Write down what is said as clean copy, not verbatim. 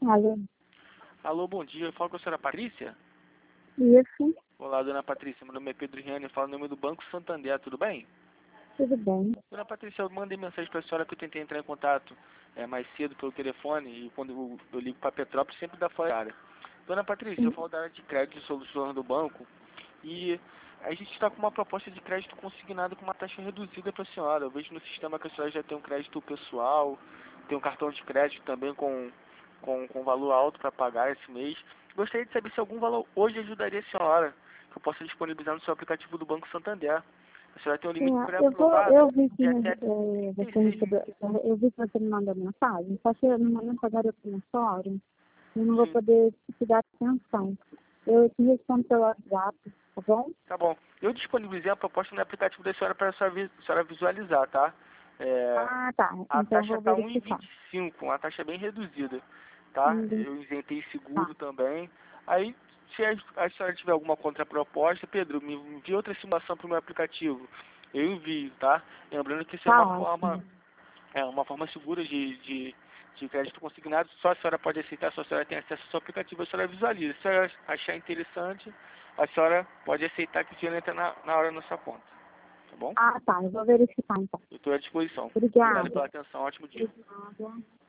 Alô, Alô, bom dia. Eu falo com a senhora Patrícia. isso, Olá, dona Patrícia. Meu nome é Pedro Riane. Eu falo em nome do Banco Santander. Tudo bem? tudo bem? Dona Patrícia, eu mandei mensagem para a senhora que eu tentei entrar em contato mais cedo pelo telefone e quando eu ligo para Petrópolis sempre dá fora da área. Dona Patrícia, eu Sim. falo da área de crédito e soluções do banco e a gente está com uma proposta de crédito consignado com uma taxa reduzida para a senhora. Eu vejo no sistema que a senhora já tem um crédito pessoal, tem um cartão de crédito também com valor alto para pagar esse mês. Gostaria de saber se algum valor hoje ajudaria a senhora, que eu possa disponibilizar no seu aplicativo do Banco Santander. A senhora tem um limite pré-aprovado Eu vi que de até você 36 mil. eu vi que você me mandou mensagem, só que no momento agora eu estou no fórum, eu não vou Sim, poder te dar atenção. Eu te respondo pelo WhatsApp, tá bom? tá bom. Eu disponibilizei a proposta no aplicativo da senhora para a senhora visualizar, tá? É, Ah, tá. a Então eu taxa vou está verificar. 1,25, uma taxa bem reduzida, tá? Hum, Eu isentei Tá, seguro também. Aí, se a senhora tiver alguma contraproposta, Pedro, me envie outra simulação para o meu aplicativo. Eu envio, tá? Lembrando que isso tá ótimo. é uma forma segura de crédito consignado. Só a senhora pode aceitar, só a senhora tem acesso ao seu aplicativo, a senhora visualiza. Se a senhora achar interessante, a senhora pode aceitar que o dinheiro entra na hora na sua conta, tá bom? Ah, tá, eu vou verificar então. Eu estou à disposição. Obrigado Obrigada. pela atenção, ótimo dia. Obrigada.